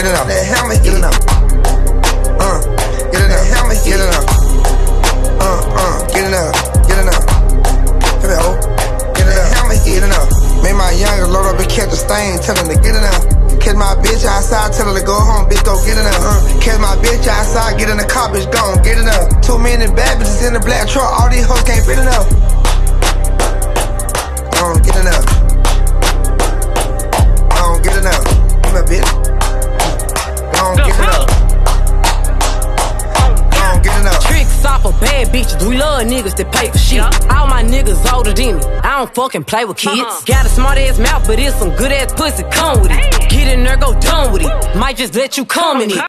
get it up. That hammer, get it up. Get it up, hammer, get it up. Get it up, get it up. Come here, ho. Get it up, hammer, get it up. Make my youngest load up and catch a stain, tell him to get it up. Catch my bitch outside, tell her to go home, bitch, go get it up. Catch my bitch outside, get in the car, bitch, gone, get it up. Too many bad bitches in the black truck, all these hoes can't fit it up. Get it up. Get it up. Come here, bitch. Get it up. Get it up. Tricks off of bad bitches, we love niggas that pay for shit. All my niggas older than me, I don't fucking play with kids. Got a smart ass mouth, but it's some good ass pussy, come with it. Get in there, go done with it. Might just let you come in it.